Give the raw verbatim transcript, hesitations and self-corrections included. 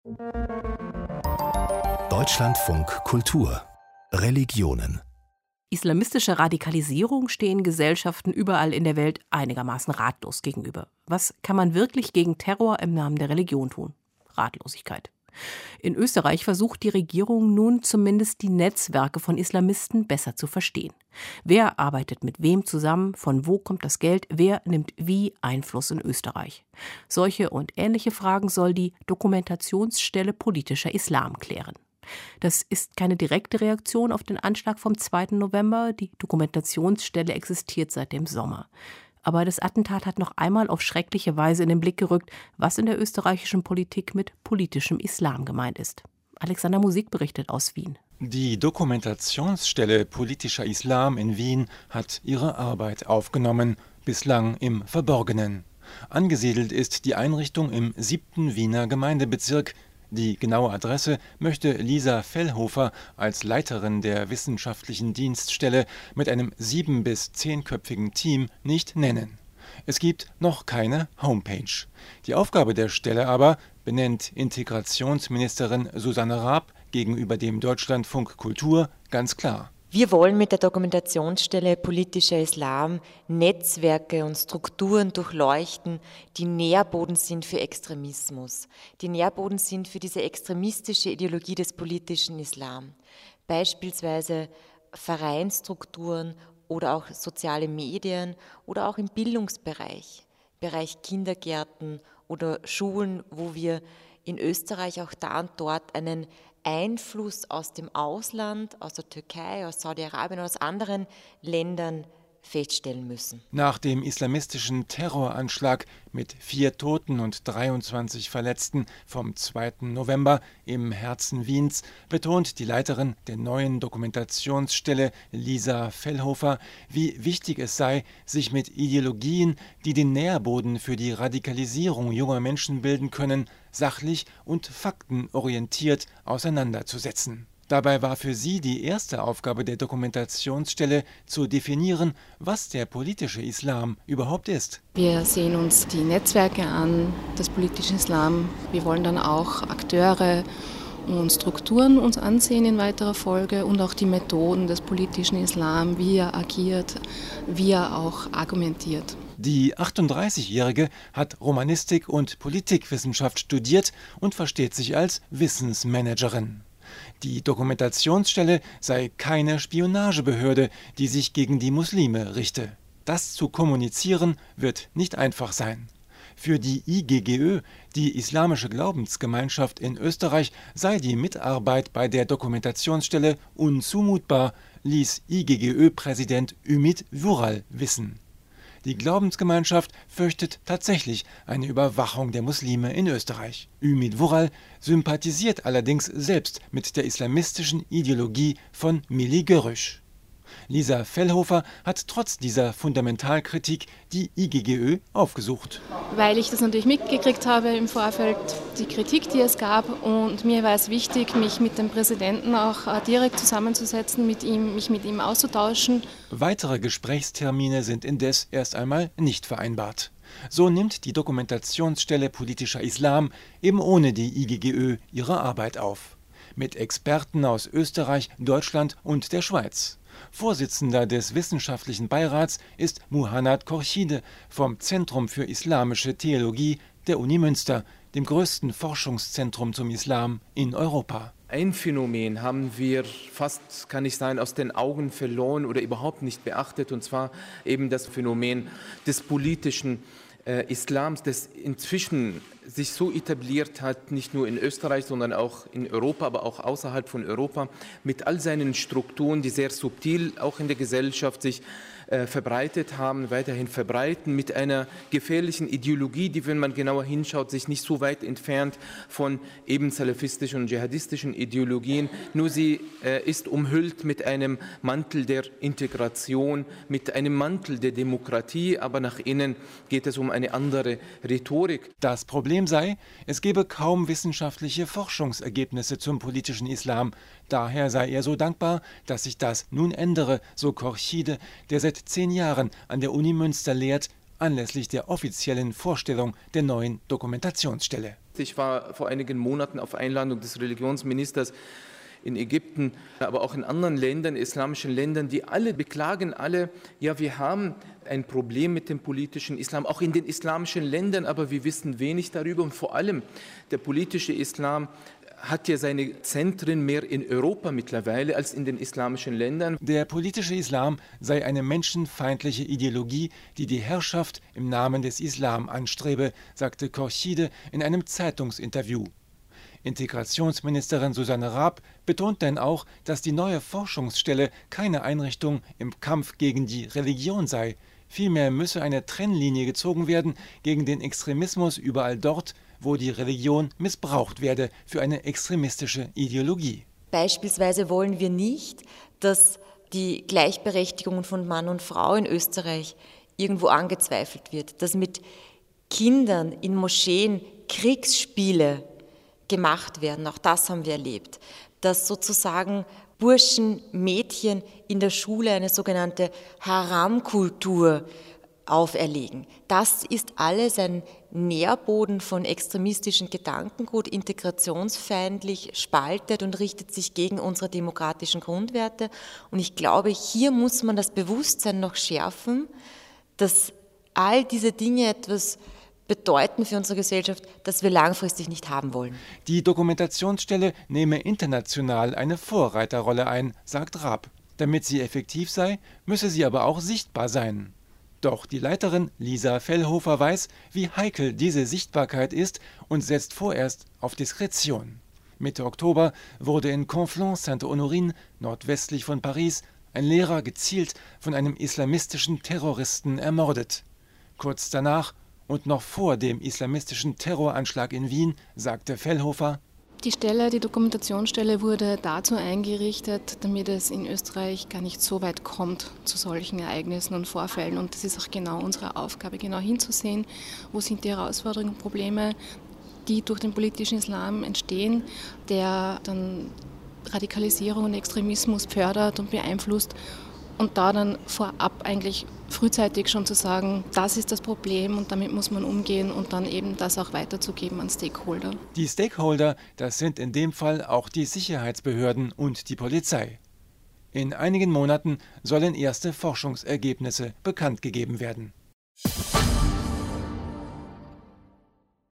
Deutschlandfunk Kultur Religionen. Islamistische Radikalisierung stehen Gesellschaften überall in der Welt einigermaßen ratlos gegenüber. Was kann man wirklich gegen Terror im Namen der Religion tun? Ratlosigkeit. In Österreich versucht die Regierung nun zumindest die Netzwerke von Islamisten besser zu verstehen. Wer arbeitet mit wem zusammen? Von wo kommt das Geld? Wer nimmt wie Einfluss in Österreich? Solche und ähnliche Fragen soll die Dokumentationsstelle Politischer Islam klären. Das ist keine direkte Reaktion auf den Anschlag vom zweiten November. Die Dokumentationsstelle existiert seit dem Sommer. Aber das Attentat hat noch einmal auf schreckliche Weise in den Blick gerückt, was in der österreichischen Politik mit politischem Islam gemeint ist. Alexander Musik berichtet aus Wien. Die Dokumentationsstelle Politischer Islam in Wien hat ihre Arbeit aufgenommen, bislang im Verborgenen. Angesiedelt ist die Einrichtung im siebten Wiener Gemeindebezirk. Die genaue Adresse möchte Lisa Fellhofer als Leiterin der wissenschaftlichen Dienststelle mit einem sieben- bis zehnköpfigen Team nicht nennen. Es gibt noch keine Homepage. Die Aufgabe der Stelle aber benennt Integrationsministerin Susanne Raab gegenüber dem Deutschlandfunk Kultur ganz klar. Wir wollen mit der Dokumentationsstelle Politischer Islam Netzwerke und Strukturen durchleuchten, die Nährboden sind für Extremismus, die Nährboden sind für diese extremistische Ideologie des politischen Islam. Beispielsweise Vereinsstrukturen oder auch soziale Medien oder auch im Bildungsbereich, Bereich Kindergärten oder Schulen, wo wir in Österreich auch da und dort einen Einfluss aus dem Ausland, aus der Türkei, aus Saudi-Arabien, aus anderen Ländern feststellen müssen. Nach dem islamistischen Terroranschlag mit vier Toten und dreiundzwanzig Verletzten vom zweiten November im Herzen Wiens betont die Leiterin der neuen Dokumentationsstelle Lisa Fellhofer, wie wichtig es sei, sich mit Ideologien, die den Nährboden für die Radikalisierung junger Menschen bilden können, sachlich und faktenorientiert auseinanderzusetzen. Dabei war für sie die erste Aufgabe der Dokumentationsstelle zu definieren, was der politische Islam überhaupt ist. Wir sehen uns die Netzwerke an des politischen Islam. Wir wollen dann auch Akteure und Strukturen uns ansehen in weiterer Folge und auch die Methoden des politischen Islam, wie er agiert, wie er auch argumentiert. Die achtunddreißigjährige hat Romanistik und Politikwissenschaft studiert und versteht sich als Wissensmanagerin. Die Dokumentationsstelle sei keine Spionagebehörde, die sich gegen die Muslime richte. Das zu kommunizieren wird nicht einfach sein. Für die I G G Ö, die Islamische Glaubensgemeinschaft in Österreich, sei die Mitarbeit bei der Dokumentationsstelle unzumutbar, ließ I G G Ö-Präsident Ümit Vural wissen. Die Glaubensgemeinschaft fürchtet tatsächlich eine Überwachung der Muslime in Österreich. Ümit Vural sympathisiert allerdings selbst mit der islamistischen Ideologie von Millî Görüş. Lisa Fellhofer hat trotz dieser Fundamentalkritik die I G G Ö aufgesucht. Weil ich das natürlich mitgekriegt habe im Vorfeld, die Kritik, die es gab, und mir war es wichtig, mich mit dem Präsidenten auch direkt zusammenzusetzen, mit ihm, mich mit ihm auszutauschen. Weitere Gesprächstermine sind indes erst einmal nicht vereinbart. So nimmt die Dokumentationsstelle Politischer Islam eben ohne die I G G Ö ihre Arbeit auf. Mit Experten aus Österreich, Deutschland und der Schweiz. Vorsitzender des wissenschaftlichen Beirats ist Muhannad Khorshide vom Zentrum für Islamische Theologie der Uni Münster, dem größten Forschungszentrum zum Islam in Europa. Ein Phänomen haben wir fast, kann ich sagen, aus den Augen verloren oder überhaupt nicht beachtet, und zwar eben das Phänomen des politischen äh, Islams, das inzwischen sich so etabliert hat, nicht nur in Österreich, sondern auch in Europa, aber auch außerhalb von Europa, mit all seinen Strukturen, die sehr subtil auch in der Gesellschaft sich äh, verbreitet haben, weiterhin verbreiten, mit einer gefährlichen Ideologie, die, wenn man genauer hinschaut, sich nicht so weit entfernt von eben salafistischen und dschihadistischen Ideologien, nur sie äh, ist umhüllt mit einem Mantel der Integration, mit einem Mantel der Demokratie, aber nach innen geht es um eine andere Rhetorik. Das Problem sei, es gebe kaum wissenschaftliche Forschungsergebnisse zum politischen Islam. Daher sei er so dankbar, dass sich das nun ändere, so Khorshide, der seit zehn Jahren an der Uni Münster lehrt, anlässlich der offiziellen Vorstellung der neuen Dokumentationsstelle. Ich war vor einigen Monaten auf Einladung des Religionsministers in Ägypten, aber auch in anderen Ländern, islamischen Ländern, die alle beklagen, alle, ja, wir haben ein Problem mit dem politischen Islam, auch in den islamischen Ländern, aber wir wissen wenig darüber. Und vor allem der politische Islam hat ja seine Zentren mehr in Europa mittlerweile als in den islamischen Ländern. Der politische Islam sei eine menschenfeindliche Ideologie, die die Herrschaft im Namen des Islam anstrebe, sagte Khorshide in einem Zeitungsinterview. Integrationsministerin Susanne Raab betont denn auch, dass die neue Forschungsstelle keine Einrichtung im Kampf gegen die Religion sei. Vielmehr müsse eine Trennlinie gezogen werden gegen den Extremismus überall dort, wo die Religion missbraucht werde für eine extremistische Ideologie. Beispielsweise wollen wir nicht, dass die Gleichberechtigung von Mann und Frau in Österreich irgendwo angezweifelt wird, dass mit Kindern in Moscheen Kriegsspiele gemacht werden. Auch das haben wir erlebt, dass sozusagen Burschen, Mädchen in der Schule eine sogenannte Haram-Kultur auferlegen. Das ist alles ein Nährboden von extremistischen Gedankengut, integrationsfeindlich, spaltet und richtet sich gegen unsere demokratischen Grundwerte. Und ich glaube, hier muss man das Bewusstsein noch schärfen, dass all diese Dinge etwas bedeuten für unsere Gesellschaft, das wir langfristig nicht haben wollen. Die Dokumentationsstelle nehme international eine Vorreiterrolle ein, sagt Raab. Damit sie effektiv sei, müsse sie aber auch sichtbar sein. Doch die Leiterin Lisa Fellhofer weiß, wie heikel diese Sichtbarkeit ist und setzt vorerst auf Diskretion. Mitte Oktober wurde in Conflans-Sainte-Honorine, nordwestlich von Paris, ein Lehrer gezielt von einem islamistischen Terroristen ermordet. Kurz danach und noch vor dem islamistischen Terroranschlag in Wien sagte Fellhofer: Die Stelle, die Dokumentationsstelle wurde dazu eingerichtet, damit es in Österreich gar nicht so weit kommt zu solchen Ereignissen und Vorfällen. Und das ist auch genau unsere Aufgabe, genau hinzusehen, wo sind die Herausforderungen und Probleme, die durch den politischen Islam entstehen, der dann Radikalisierung und Extremismus fördert und beeinflusst. Und da dann vorab eigentlich frühzeitig schon zu sagen, das ist das Problem und damit muss man umgehen und dann eben das auch weiterzugeben an Stakeholder. Die Stakeholder, das sind in dem Fall auch die Sicherheitsbehörden und die Polizei. In einigen Monaten sollen erste Forschungsergebnisse bekannt gegeben werden.